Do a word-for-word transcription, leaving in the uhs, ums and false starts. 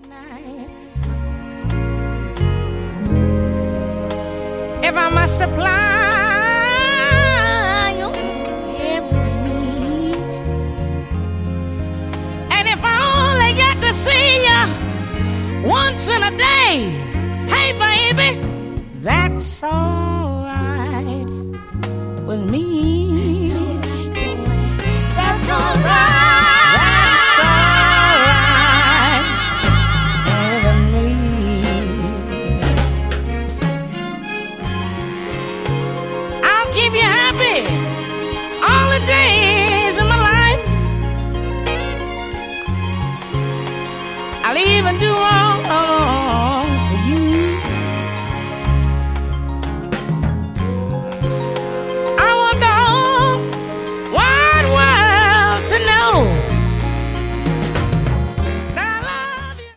If I must supply your every need, and if I only get to see you once in a day, hey baby, that's all right with me. That's all right. That's all right with me. I'll keep you happy all the days of my life. I'll even do all, all